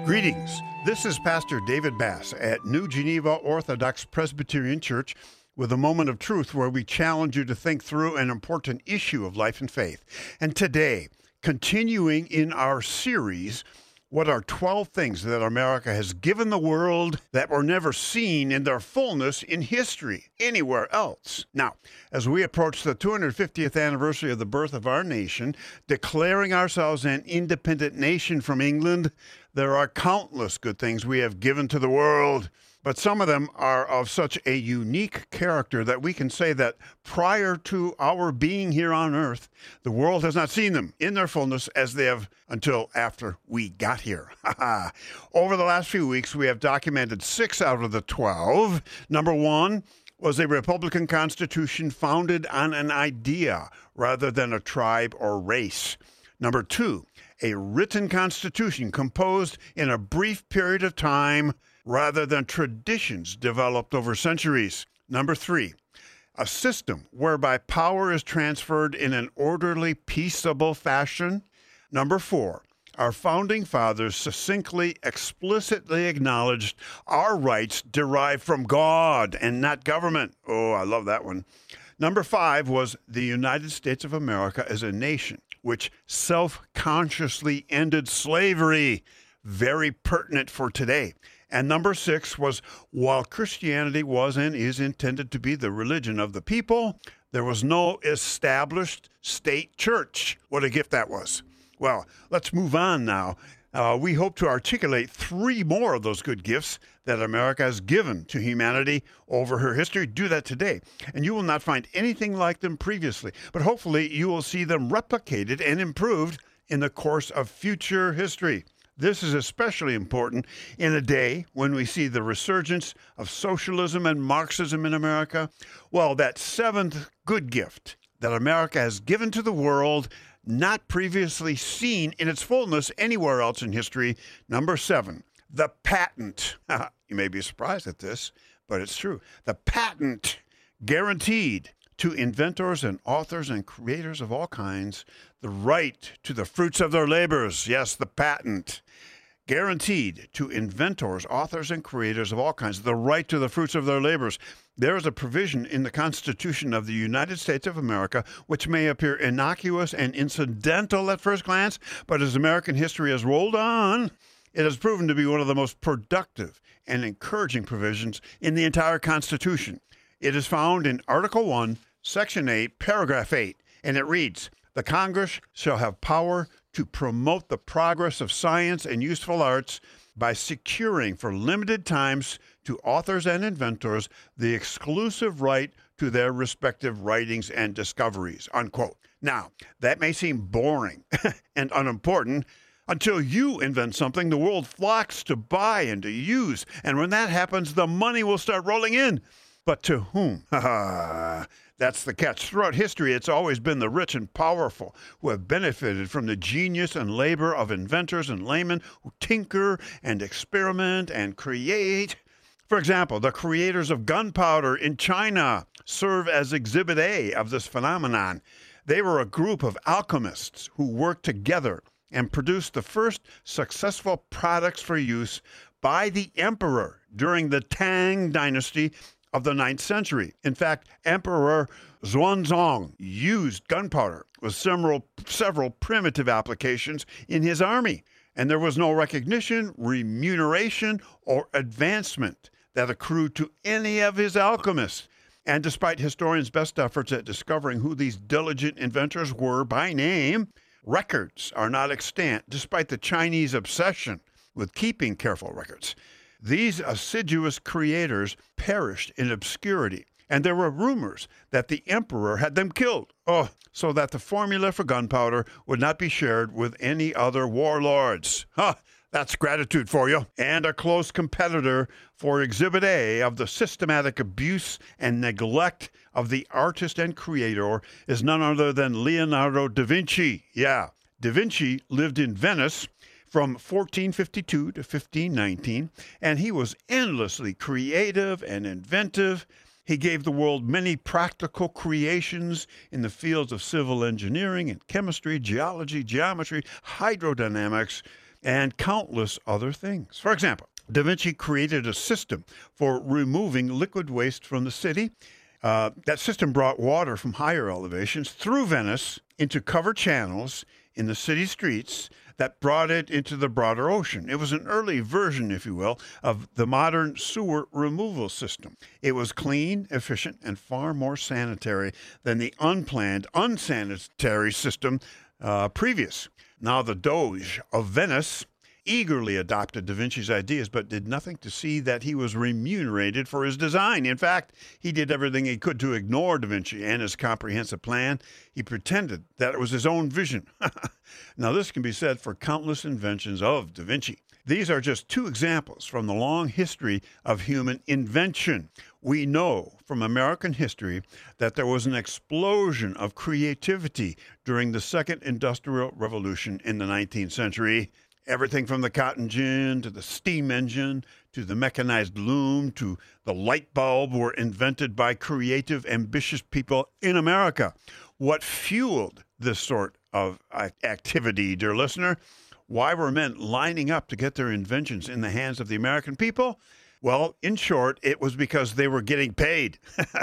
Greetings. This is Pastor David Bass at New Geneva Orthodox Presbyterian Church with a moment of truth where we challenge you to think through an important issue of life and faith. And today, continuing in our series, what are 12 things that America has given the world that were never seen in their fullness in history anywhere else? Now, as we approach the 250th anniversary of the birth of our nation, declaring ourselves an independent nation from England, there are countless good things we have given to the world. But some of them are of such a unique character that we can say that prior to our being here on earth, the world has not seen them in their fullness as they have until after we got here. Over the last few weeks, we have documented 6 out of the 12. Number 1 was a Republican Constitution founded on an idea rather than a tribe or race. Number 2, a written Constitution composed in a brief period of time rather than traditions developed over centuries. Number 3, a system whereby power is transferred in an orderly, peaceable fashion. Number 4, our founding fathers succinctly, explicitly acknowledged our rights derive from God and not government. Oh, I love that one. Number 5 was the United States of America as a nation, which self-consciously ended slavery. Very pertinent for today. And number 6 was, while Christianity was and is intended to be the religion of the people, there was no established state church. What a gift that was. Well, let's move on now. We hope to articulate 3 more of those good gifts that America has given to humanity over her history. Do that today. And you will not find anything like them previously, but hopefully you will see them replicated and improved in the course of future history. This is especially important in a day when we see the resurgence of socialism and Marxism in America. Well, that 7th good gift that America has given to the world, not previously seen in its fullness anywhere else in history. Number 7, the patent. You may be surprised at this, but it's true. The patent guaranteed to inventors and authors and creators of all kinds the right to the fruits of their labors. Yes, the patent. Guaranteed to inventors, authors, and creators of all kinds the right to the fruits of their labors. There is a provision in the Constitution of the United States of America which may appear innocuous and incidental at first glance, but as American history has rolled on, it has proven to be one of the most productive and encouraging provisions in the entire Constitution. It is found in Article 1, Section 8, Paragraph 8, and it reads, "The Congress shall have power to promote the progress of science and useful arts by securing for limited times to authors and inventors the exclusive right to their respective writings and discoveries," unquote. Now, that may seem boring and unimportant. Until you invent something, the world flocks to buy and to use. And when that happens, the money will start rolling in. But to whom? That's the catch. Throughout history, it's always been the rich and powerful who have benefited from the genius and labor of inventors and laymen who tinker and experiment and create. For example, the creators of gunpowder in China serve as Exhibit A of this phenomenon. They were a group of alchemists who worked together and produced the first successful products for use by the emperor during the Tang dynasty of the 9th century. In fact, Emperor Xuanzong used gunpowder with several primitive applications in his army, and there was no recognition, remuneration, or advancement that accrued to any of his alchemists. And despite historians' best efforts at discovering who these diligent inventors were by name, records are not extant despite the Chinese obsession with keeping careful records. These assiduous creators perished in obscurity, and there were rumors that the emperor had them killed, so that the formula for gunpowder would not be shared with any other warlords. That's gratitude for you. And a close competitor for Exhibit A of the systematic abuse and neglect of the artist and creator is none other than Leonardo da Vinci. Yeah, da Vinci lived in Venice from 1452 to 1519, and he was endlessly creative and inventive. He gave the world many practical creations in the fields of civil engineering and chemistry, geology, geometry, hydrodynamics. and countless other things. For example, Da Vinci created a system for removing liquid waste from the city. That system brought water from higher elevations through Venice into covered channels in the city streets that brought it into the broader ocean. It was an early version, if you will, of the modern sewer removal system. It was clean, efficient, and far more sanitary than the unplanned, unsanitary system previous. Now, the Doge of Venice eagerly adopted Da Vinci's ideas, but did nothing to see that he was remunerated for his design. In fact, he did everything he could to ignore Da Vinci and his comprehensive plan. He pretended that it was his own vision. Now, this can be said for countless inventions of Da Vinci. These are just two examples from the long history of human invention. We know from American history that there was an explosion of creativity during the Second Industrial Revolution in the 19th century. Everything from the cotton gin to the steam engine to the mechanized loom to the light bulb were invented by creative, ambitious people in America. What fueled this sort of activity, dear listener? Why were men lining up to get their inventions in the hands of the American people? Well, in short, it was because they were getting paid.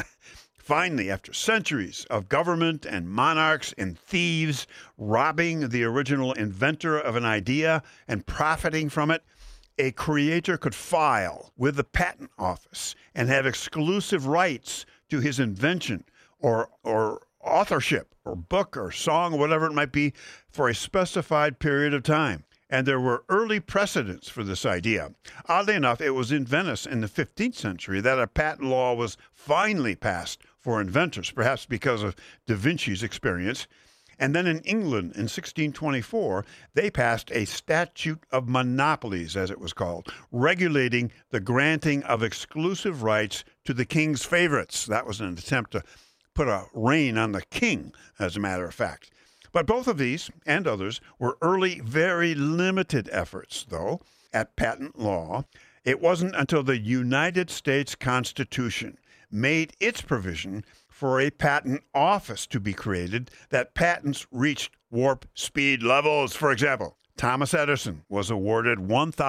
Finally, after centuries of government and monarchs and thieves robbing the original inventor of an idea and profiting from it, a creator could file with the patent office and have exclusive rights to his invention or authorship or book or song or whatever it might be for a specified period of time. And there were early precedents for this idea. Oddly enough, it was in Venice in the 15th century that a patent law was finally passed for inventors, perhaps because of Da Vinci's experience. And then in England in 1624, they passed a statute of monopolies, as it was called, regulating the granting of exclusive rights to the king's favorites. That was an attempt to put a rein on the king, as a matter of fact. But both of these and others were early, very limited efforts, though, at patent law. It wasn't until the United States Constitution made its provision for a patent office to be created that patents reached warp speed levels. For example, Thomas Edison was awarded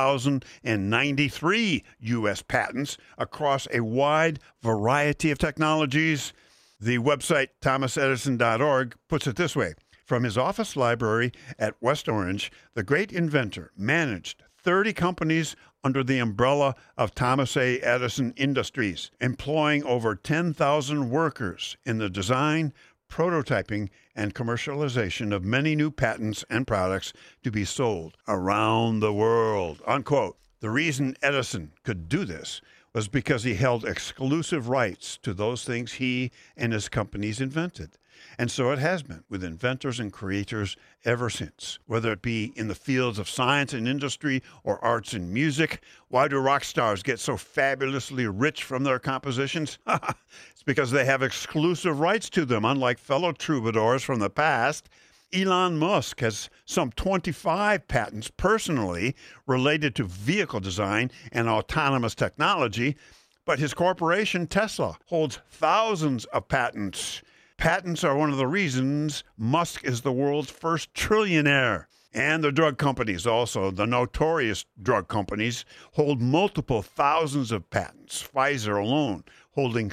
1,093 U.S. patents across a wide variety of technologies. The website thomasedison.org puts it this way. From his office library at West Orange, the great inventor managed 30 companies under the umbrella of Thomas A. Edison Industries, employing over 10,000 workers in the design, prototyping, and commercialization of many new patents and products to be sold around the world, unquote. The reason Edison could do this was because he held exclusive rights to those things he and his companies invented. And so it has been with inventors and creators ever since, whether it be in the fields of science and industry or arts and music. Why do rock stars get so fabulously rich from their compositions? It's because they have exclusive rights to them, unlike fellow troubadours from the past. Elon Musk has some 25 patents personally related to vehicle design and autonomous technology, but his corporation, Tesla, holds thousands of patents. Patents are one of the reasons Musk is the world's first trillionaire. And the drug companies also, the notorious drug companies, hold multiple thousands of patents. Pfizer alone holding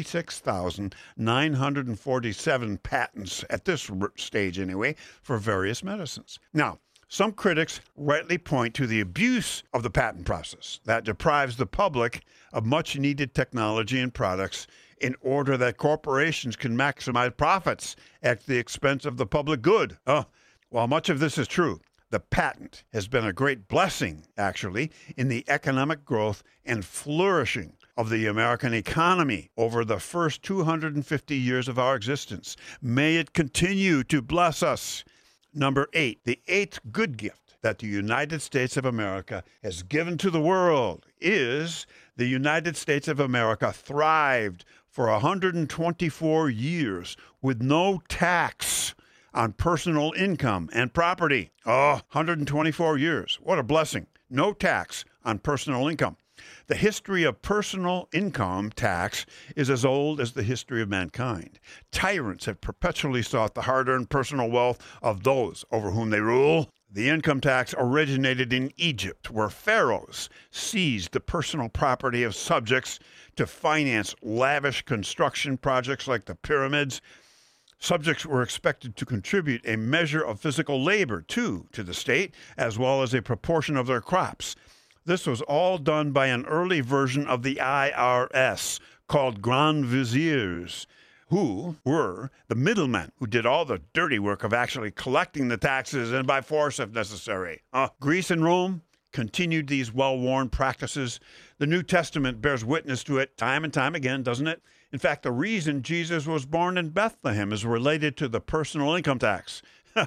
66,947 patents at this stage anyway for various medicines. Now, some critics rightly point to the abuse of the patent process that deprives the public of much-needed technology and products in order that corporations can maximize profits at the expense of the public good. While much of this is true, the patent has been a great blessing, actually, in the economic growth and flourishing of the American economy over the first 250 years of our existence. May it continue to bless us. Number 8, the eighth good gift that the United States of America has given to the world is the United States of America thrived for 124 years with no tax on personal income and property. 124 years. What a blessing. No tax on personal income. The history of personal income tax is as old as the history of mankind. Tyrants have perpetually sought the hard-earned personal wealth of those over whom they rule. The income tax originated in Egypt, where pharaohs seized the personal property of subjects to finance lavish construction projects like the pyramids. Subjects were expected to contribute a measure of physical labor, too, to the state, as well as a proportion of their crops. This was all done by an early version of the IRS called Grand Viziers, who were the middlemen who did all the dirty work of actually collecting the taxes and by force if necessary. Greece and Rome continued these well-worn practices. The New Testament bears witness to it time and time again, doesn't it? In fact, the reason Jesus was born in Bethlehem is related to the personal income tax.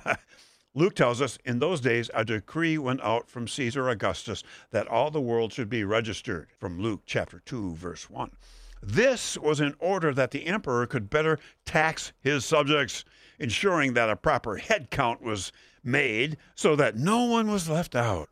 Luke tells us in those days a decree went out from Caesar Augustus that all the world should be registered, from Luke chapter 2, verse 1. This was in order that the emperor could better tax his subjects, ensuring that a proper head count was made so that no one was left out.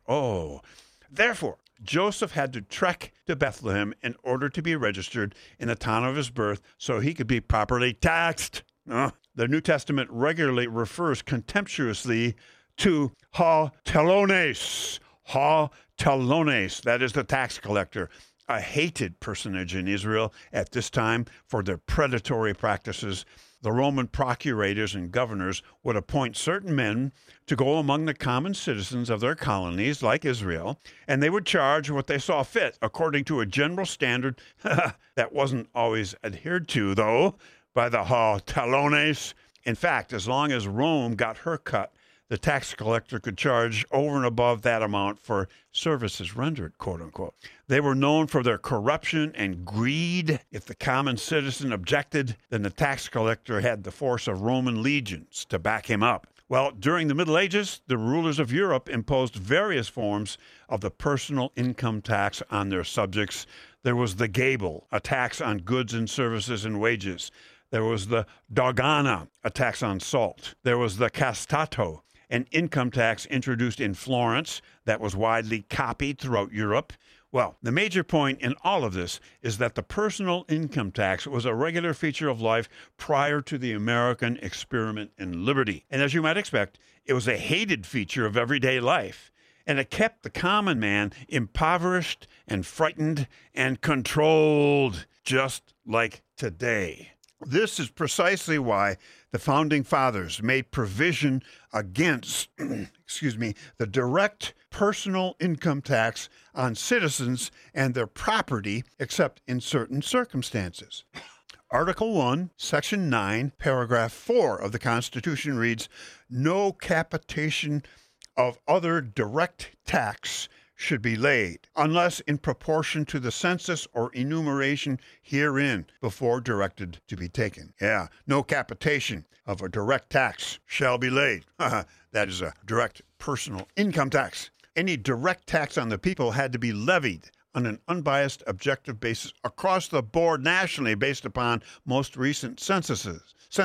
Therefore, Joseph had to trek to Bethlehem in order to be registered in the town of his birth so he could be properly taxed. The New Testament regularly refers contemptuously to ha telones. Ha telones, that is the tax collector, a hated personage in Israel at this time for their predatory practices. The Roman procurators and governors would appoint certain men to go among the common citizens of their colonies, like Israel, and they would charge what they saw fit according to a general standard that wasn't always adhered to, though, by the ha telones. In fact, as long as Rome got her cut, the tax collector could charge over and above that amount for services rendered, quote unquote. They were known for their corruption and greed. If the common citizen objected, then the tax collector had the force of Roman legions to back him up. Well, during the Middle Ages, the rulers of Europe imposed various forms of the personal income tax on their subjects. There was the gabel, a tax on goods and services and wages. There was the dogana, a tax on salt. There was the castato, an income tax introduced in Florence that was widely copied throughout Europe. Well, the major point in all of this is that the personal income tax was a regular feature of life prior to the American experiment in liberty. And as you might expect, it was a hated feature of everyday life. And it kept the common man impoverished and frightened and controlled, just like today. This is precisely why the Founding Fathers made provision against, the direct personal income tax on citizens and their property, except in certain circumstances. Article 1, Section 9, Paragraph 4 of the Constitution reads, "No capitation of other direct tax should be laid, unless in proportion to the census or enumeration herein before directed to be taken." No capitation of a direct tax shall be laid. That is a direct personal income tax. Any direct tax on the people had to be levied on an unbiased, objective basis across the board nationally based upon most recent censi.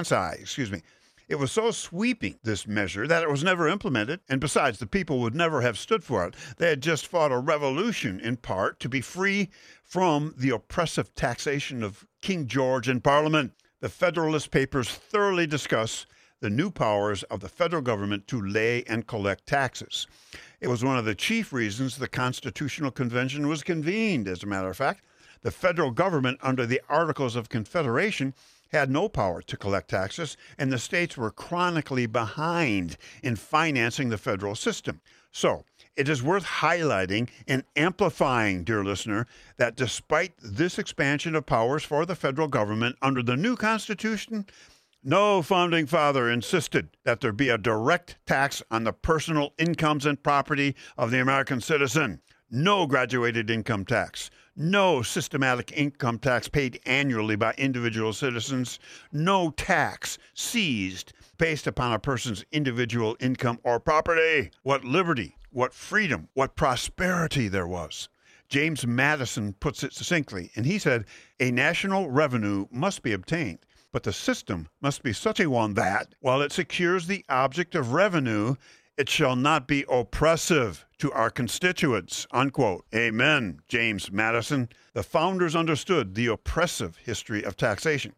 It was so sweeping, this measure, that it was never implemented, and besides, the people would never have stood for it. They had just fought a revolution, in part, to be free from the oppressive taxation of King George and Parliament. The Federalist Papers thoroughly discuss the new powers of the federal government to lay and collect taxes. It was one of the chief reasons the Constitutional Convention was convened, as a matter of fact. The federal government, under the Articles of Confederation, had no power to collect taxes, and the states were chronically behind in financing the federal system. So, it is worth highlighting and amplifying, dear listener, that despite this expansion of powers for the federal government under the new Constitution, no founding father insisted that there be a direct tax on the personal incomes and property of the American citizen. No graduated income tax. No systematic income tax paid annually by individual citizens. No tax seized based upon a person's individual income or property. What liberty, what freedom, what prosperity there was. James Madison puts it succinctly, and he said, "A national revenue must be obtained, but the system must be such a one that, while it secures the object of revenue, it shall not be oppressive to our constituents," unquote. Amen, James Madison. The founders understood the oppressive history of taxation.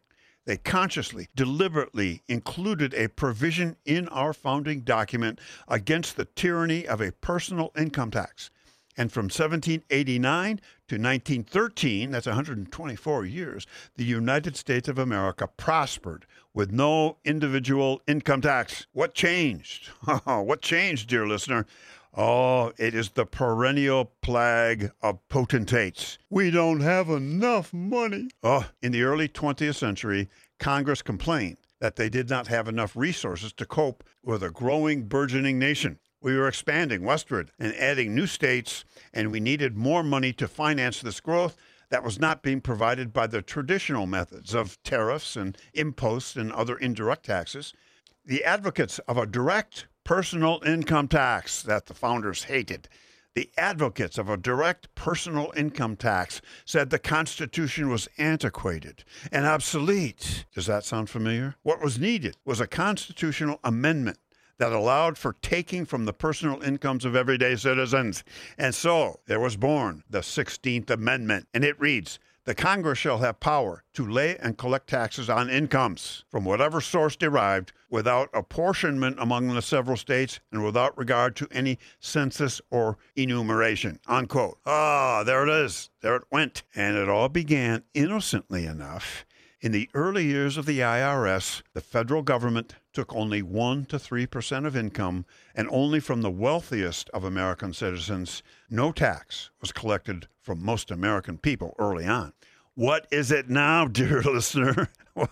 They consciously, deliberately included a provision in our founding document against the tyranny of a personal income tax. And from 1789 to 1913, that's 124 years, the United States of America prospered with no individual income tax. What changed? What changed, dear listener? Oh, it is the perennial plague of potentates. We don't have enough money. Oh, in the early 20th century, Congress complained that they did not have enough resources to cope with a growing, burgeoning nation. We were expanding westward and adding new states, and we needed more money to finance this growth that was not being provided by the traditional methods of tariffs and imposts and other indirect taxes. The advocates of a direct personal income tax that the founders hated, the advocates of a direct personal income tax said the Constitution was antiquated and obsolete. Does that sound familiar? What was needed was a constitutional amendment that allowed for taking from the personal incomes of everyday citizens. And so there was born the 16th Amendment, and it reads, "The Congress shall have power to lay and collect taxes on incomes from whatever source derived, without apportionment among the several states and without regard to any census or enumeration," unquote. There it is. There it went. And it all began innocently enough. In the early years of the IRS, the federal government took only 1 to 3% of income, and only from the wealthiest of American citizens. No tax was collected from most American people early on. What is it now, dear listener?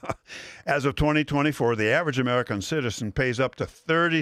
As of 2024, the average American citizen pays up to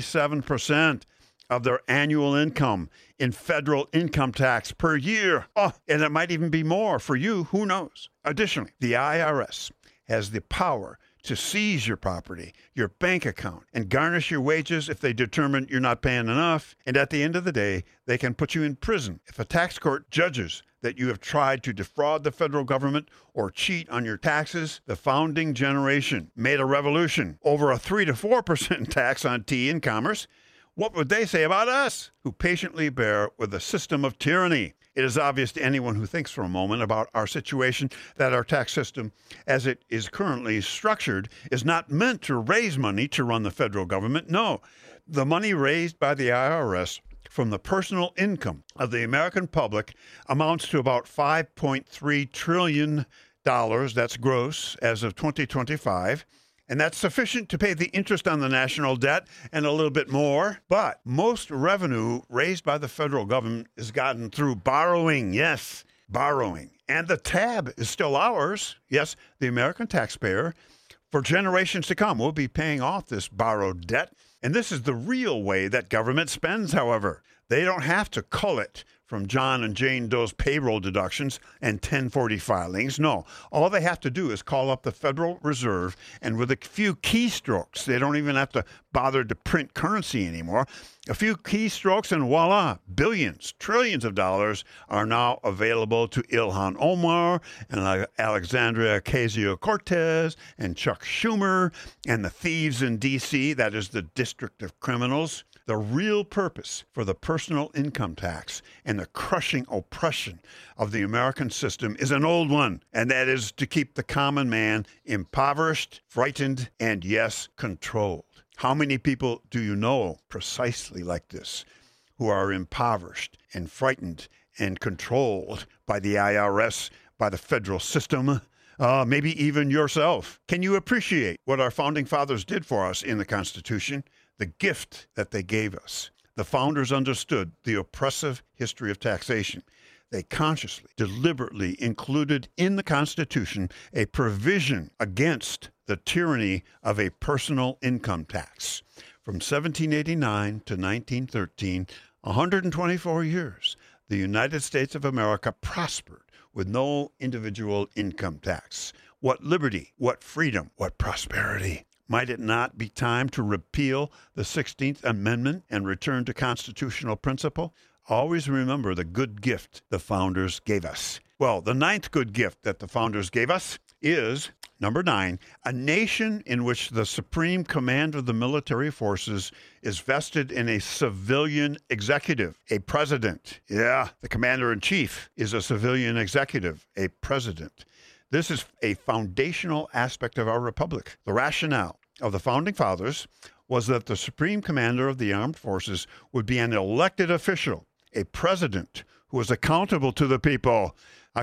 37% of their annual income in federal income tax per year. And it might even be more for you. Who knows? Additionally, the IRS has the power to seize your property, your bank account, and garnish your wages if they determine you're not paying enough. And at the end of the day, they can put you in prison if a tax court judges that you have tried to defraud the federal government or cheat on your taxes. The founding generation made a revolution over a 3 to 4% tax on tea and commerce. What would they say about us, who patiently bear with a system of tyranny? It is obvious to anyone who thinks for a moment about our situation that our tax system, as it is currently structured, is not meant to raise money to run the federal government. No, the money raised by the IRS from the personal income of the American public amounts to about $5.3 trillion. That's gross as of 2025. And that's sufficient to pay the interest on the national debt and a little bit more. But most revenue raised by the federal government is gotten through borrowing. Yes, borrowing. And the tab is still ours. Yes, the American taxpayer. For generations to come, we'll be paying off this borrowed debt. And this is the real way that government spends, however. They don't have to cull it from John and Jane Doe's payroll deductions and 1040 filings. No, all they have to do is call up the Federal Reserve, and with a few keystrokes, they don't even have to bother to print currency anymore. A few keystrokes and voila, billions, trillions of dollars are now available to Ilhan Omar and Alexandria Ocasio-Cortez and Chuck Schumer and the thieves in D.C., that is the District of Criminals. The real purpose for the personal income tax and the crushing oppression of the American system is an old one, and that is to keep the common man impoverished, frightened, and yes, controlled. How many people do you know precisely like this, who are impoverished and frightened and controlled by the IRS, by the federal system? Maybe even yourself. Can you appreciate what our founding fathers did for us in the Constitution? The gift that they gave us. The founders understood the oppressive history of taxation. They consciously, deliberately included in the Constitution a provision against the tyranny of a personal income tax. From 1789 to 1913, 124 years, the United States of America prospered with no individual income tax. What liberty, what freedom, what prosperity. Might it not be time to repeal the 16th Amendment and return to constitutional principle? Always remember the good gift the founders gave us. Well, the ninth good gift that the founders gave us is, number 9, a nation in which the supreme command of the military forces is vested in a civilian executive, a president. Yeah, the commander-in-chief is a civilian executive, a president. This is a foundational aspect of our republic. The rationale of the Founding Fathers was that the supreme commander of the armed forces would be an elected official, a president who was accountable to the people,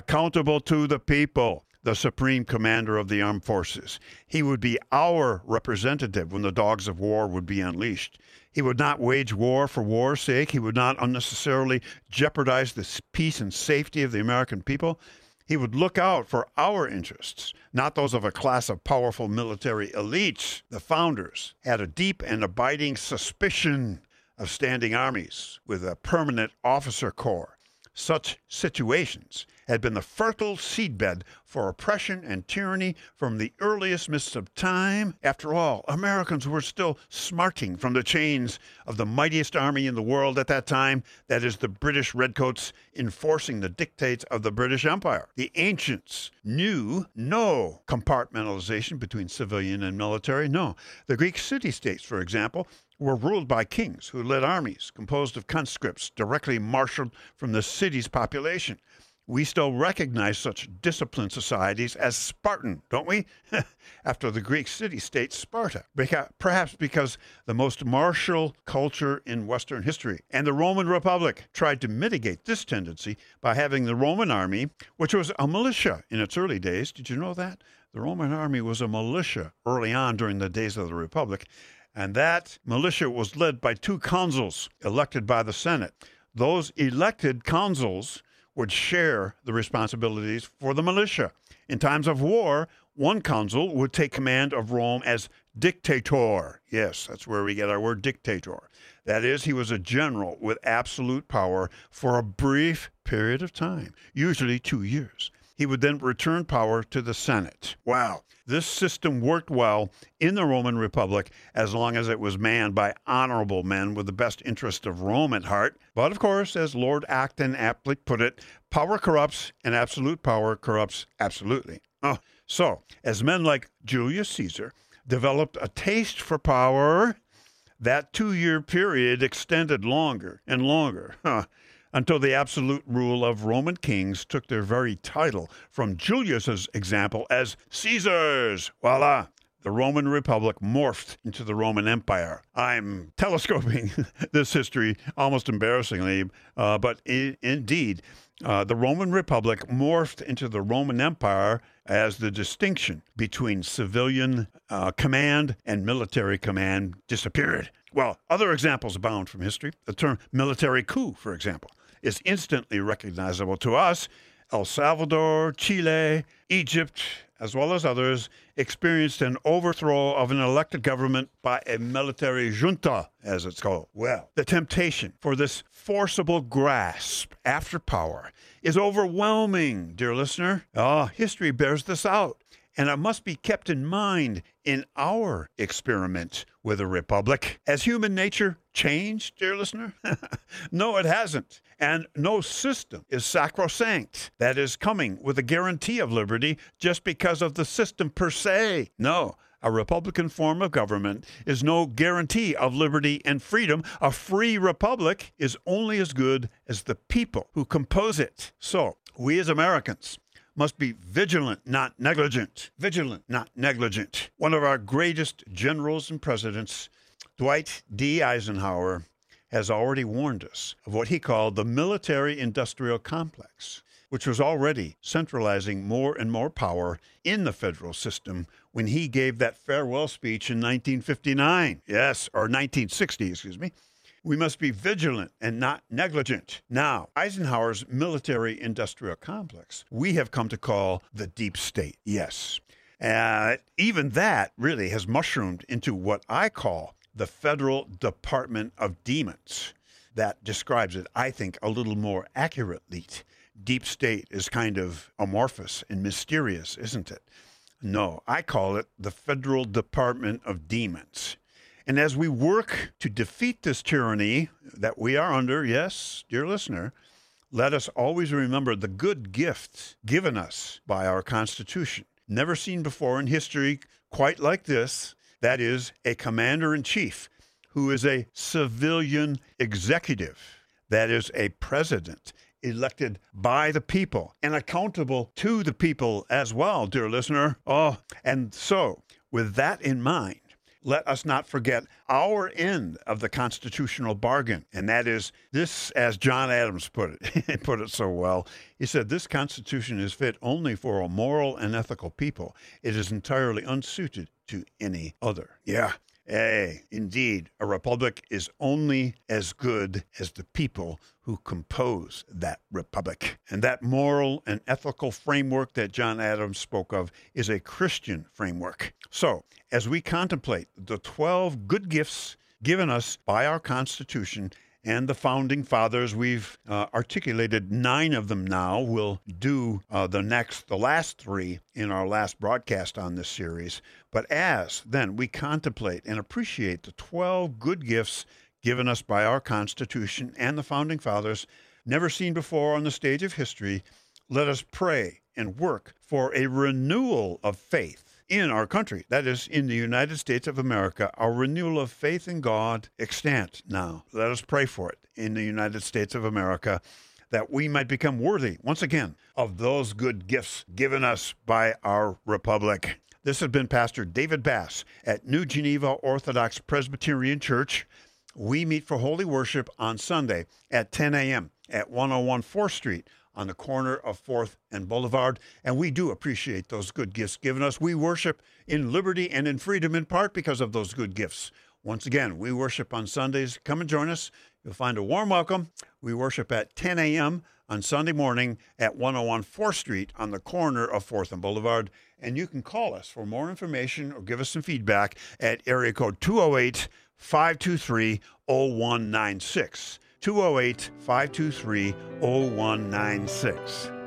the supreme commander of the armed forces. He would be our representative when the dogs of war would be unleashed. He would not wage war for war's sake. He would not unnecessarily jeopardize the peace and safety of the American people. He would look out for our interests, not those of a class of powerful military elites. The founders had a deep and abiding suspicion of standing armies with a permanent officer corps. Such situations had been the fertile seedbed for oppression and tyranny from the earliest mists of time. After all, Americans were still smarting from the chains of the mightiest army in the world at that time, that is, the British Redcoats enforcing the dictates of the British Empire. The ancients knew no compartmentalization between civilian and military. No. The Greek city-states, for example, were ruled by kings who led armies composed of conscripts directly marshaled from the city's population. We still recognize such disciplined societies as Spartan, don't we? After the Greek city-state Sparta, perhaps because the most martial culture in Western history. And the Roman Republic tried to mitigate this tendency by having the Roman army, which was a militia in its early days. Did you know that? The Roman army was a militia early on during the days of the Republic. And that militia was led by 2 consuls elected by the Senate. Those elected consuls would share the responsibilities for the militia. In times of war, one consul would take command of Rome as dictator. Yes, that's where we get our word dictator. That is, he was a general with absolute power for a brief period of time, usually 2 years. He would then return power to the Senate. Wow. This system worked well in the Roman Republic as long as it was manned by honorable men with the best interest of Rome at heart. But of course, as Lord Acton aptly put it, power corrupts and absolute power corrupts absolutely. So, as men like Julius Caesar developed a taste for power, that 2-year period extended longer and longer. Until the absolute rule of Roman kings took their very title from Julius's example as Caesar's. Voila! The Roman Republic morphed into the Roman Empire. I'm telescoping this history almost embarrassingly, but indeed, the Roman Republic morphed into the Roman Empire as the distinction between civilian command and military command disappeared. Well, other examples abound from history. The term military coup, for example, is instantly recognizable to us. El Salvador, Chile, Egypt, as well as others, experienced an overthrow of an elected government by a military junta, as it's called. Well, the temptation for this forcible grasp after power is overwhelming, dear listener. History bears this out. And it must be kept in mind in our experiment with a republic. Has human nature changed, dear listener? No, it hasn't. And no system is sacrosanct, that is coming with a guarantee of liberty just because of the system per se. No, a Republican form of government is no guarantee of liberty and freedom. A free republic is only as good as the people who compose it. So, we as Americans must be vigilant, not negligent. Vigilant, not negligent. One of our greatest generals and presidents, Dwight D. Eisenhower, has already warned us of what he called the military-industrial complex, which was already centralizing more and more power in the federal system when he gave that farewell speech in 1959. Yes, or 1960, excuse me. We must be vigilant and not negligent. Now, Eisenhower's military-industrial complex, we have come to call the deep state. Yes. Even that really has mushroomed into what I call the Federal Department of Demons. That describes it, I think, a little more accurately. Deep state is kind of amorphous and mysterious, isn't it? No, I call it the Federal Department of Demons. And as we work to defeat this tyranny that we are under, yes, dear listener, let us always remember the good gift given us by our Constitution, never seen before in history quite like this. That is, a commander-in-chief who is a civilian executive. That is, a president elected by the people and accountable to the people as well, dear listener. And so with that in mind, let us not forget our end of the constitutional bargain. And that is this, as John Adams put it, put it so well. He said, this Constitution is fit only for a moral and ethical people. It is entirely unsuited to any other. Yeah. Indeed, a republic is only as good as the people who compose that republic. And that moral and ethical framework that John Adams spoke of is a Christian framework. So, as we contemplate the 12 good gifts given us by our Constitution and the Founding Fathers, we've articulated 9 of them now. We'll do the last 3 in our last broadcast on this series. But as then we contemplate and appreciate the 12 good gifts given us by our Constitution and the Founding Fathers, never seen before on the stage of history, let us pray and work for a renewal of faith in our country, that is, in the United States of America. Our renewal of faith in God extant now. Let us pray for it in the United States of America, that we might become worthy, once again, of those good gifts given us by our republic. This has been Pastor David Bass at New Geneva Orthodox Presbyterian Church. We meet for holy worship on Sunday at 10 a.m. at 101 4th Street on the corner of 4th and Boulevard. And we do appreciate those good gifts given us. We worship in liberty and in freedom in part because of those good gifts. Once again, we worship on Sundays. Come and join us. You'll find a warm welcome. We worship at 10 a.m. on Sunday morning at 101 4th Street on the corner of 4th and Boulevard. And you can call us for more information or give us some feedback at area code 208-523-0196. 208-523-0196.